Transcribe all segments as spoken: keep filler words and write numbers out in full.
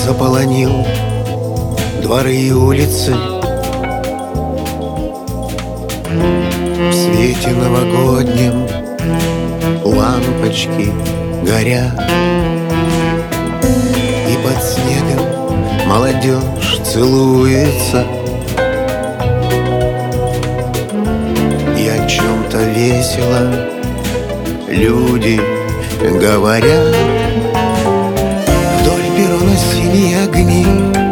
заполонил дворы и улицы. В свете новогоднем лампочки горят, и под снегом молодежь целуется, и о чем-то весело люди говорят. Вдоль перрона синие огни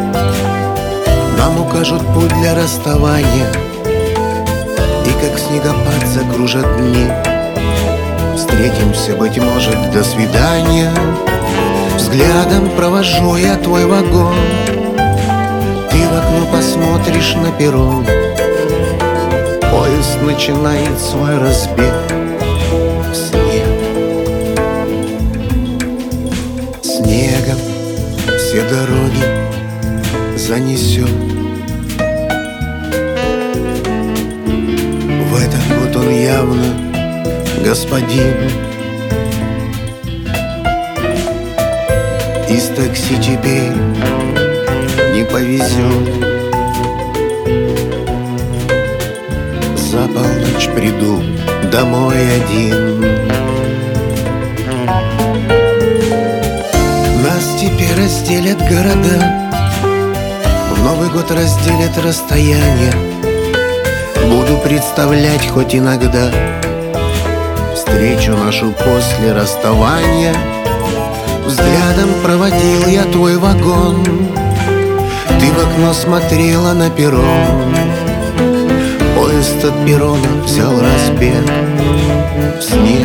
нам укажут путь для расставания, и как снегопад закружат дни. Встретимся, быть может, до свидания. Взглядом провожу я твой вагон, ты в окно посмотришь на перрон. Поезд начинает свой разбег в снег. Снегом все дороги занесет. В этот год он явно господин. Из такси теперь не повезет. За полночь приду домой один. Нас теперь разделят города, в Новый год разделят расстояние. Буду представлять хоть иногда встречу нашу после расставания. Взглядом проводил я твой вагон, ты в окно смотрела на перрон. Поезд от перрона взял разбег в снег.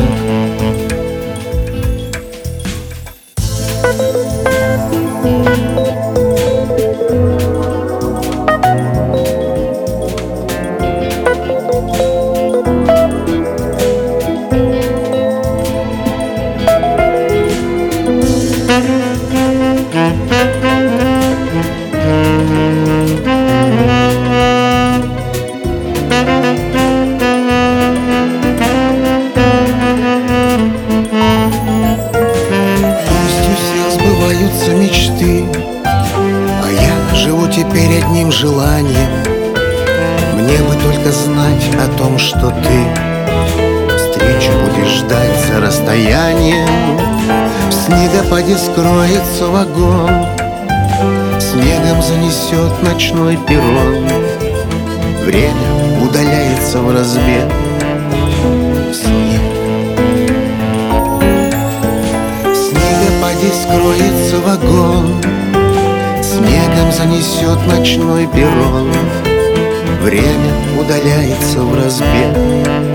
Мечты, а я живу теперь одним желанием. Мне бы только знать о том, что ты встречу будешь ждать за расстоянием. В снегопаде скроется вагон, снегом занесет ночной перрон. Время удаляется в разбег в снег. Скроется вагон, снегом занесет ночной перрон. Время удаляется в разбег